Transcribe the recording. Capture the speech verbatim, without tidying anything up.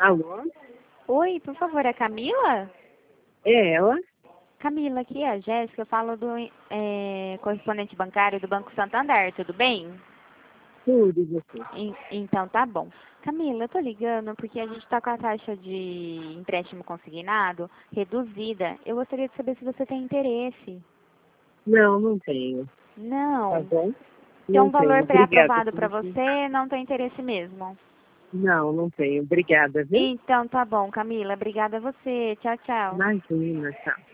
Alô? Oi, por favor, é Camila? É ela? Camila, aqui é a Jéssica, eu falo do é, correspondente bancário do Banco Santander, tudo bem? Tudo e você. En- Então tá bom. Camila, eu tô ligando porque a gente tá com a taxa de empréstimo consignado reduzida. Eu gostaria de saber se você tem interesse. Não, não tenho. Tá Não. bom? Se é Não um valor tenho. Obrigada. pré-aprovado para você, não tem interesse mesmo. Não, não tenho. Obrigada, viu? Então tá bom, Camila. Obrigada a você. Tchau, tchau. Imagina, tchau.